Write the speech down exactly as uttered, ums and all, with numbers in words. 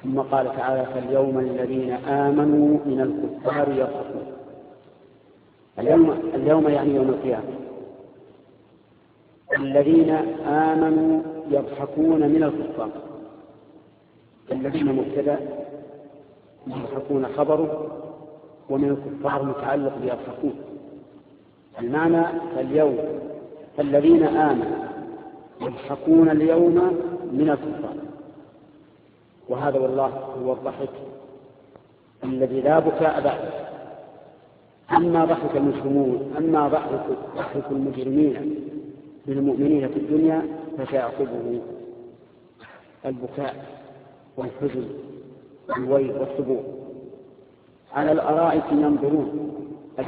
ثم قال تعالى فاليوم الذين آمنوا من الكفار يضحكون. اليوم, اليوم يعني يوم القيامة. الذين آمنوا يضحكون من الكفار. الذين مبتدأ يضحكون خبره، ومن الكفار متعلق بيضحكون. المعنى فاليوم الذين آمنوا يضحكون اليوم من الكفار. وهذا والله هو الضحك الذي لا بكاء بعده. أما ضحك المجرمون أما ضحك المجرمين بالمؤمنين في الدنيا فسيعقبه البكاء والحزن والويل والصبور. على الأرائك ينظرون